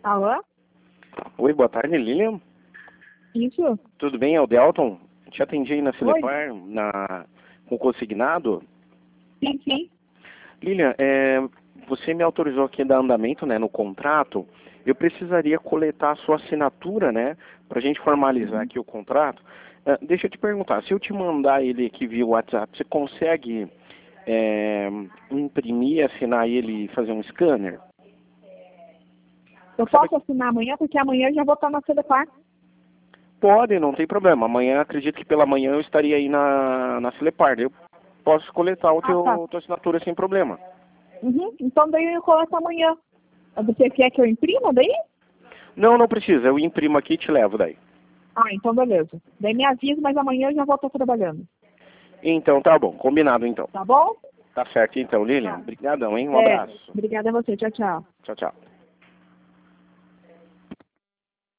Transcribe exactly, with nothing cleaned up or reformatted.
Alô? Oi, boa tarde, Lilian. Isso? Tudo bem? É o Delton. Te atendi aí na Celepar, na, com consignado. Sim, sim. Lilian, é, você me autorizou aqui a dar andamento, né, no contrato. Eu precisaria coletar a sua assinatura, né, para a gente formalizar aqui o contrato. É, deixa eu te perguntar, se eu te mandar ele aqui via WhatsApp, você consegue é, imprimir, assinar ele e fazer um scanner? Eu posso assinar amanhã, porque amanhã eu já vou estar na Celepar. Pode, não tem problema. Amanhã, acredito que pela manhã eu estaria aí na, na Celepar. Eu posso coletar o teu, Ah, tá. tua assinatura sem problema. Uhum. Então daí eu coleto amanhã. Você quer que eu imprima daí? Não, não precisa. Eu imprimo aqui e te levo daí. Ah, então beleza. Daí me avisa, mas amanhã eu já vou estar trabalhando. Então tá bom. Combinado então. Tá bom? Tá certo então, Lilian. Tá. Obrigadão, hein? Um É. abraço. Obrigada a você. Tchau, tchau. Tchau, tchau.